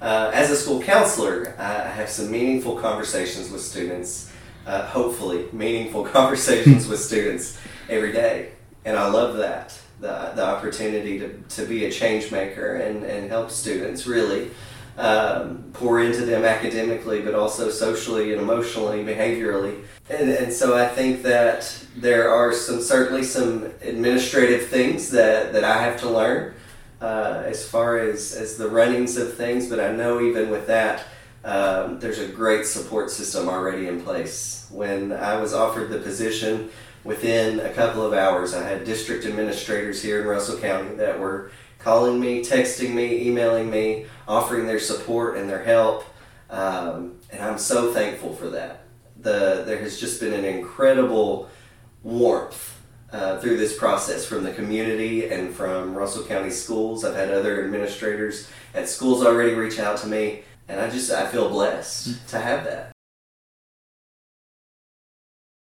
As a school counselor, I have some meaningful conversations with students, hopefully meaningful conversations with students every day. And I love that, the opportunity to be a change maker and help students really pour into them academically, but also socially and emotionally, behaviorally. And so I think that there are certainly some administrative things that I have to learn as far as the runnings of things, but I know even with that, there's a great support system already in place. When I was offered the position, within a couple of hours, I had district administrators here in Russell County that were calling me, texting me, emailing me, offering their support and their help, and I'm so thankful for that. There has just been an incredible warmth through this process from the community and from Russell County schools. I've had other administrators at schools already reach out to me, and I feel blessed to have that.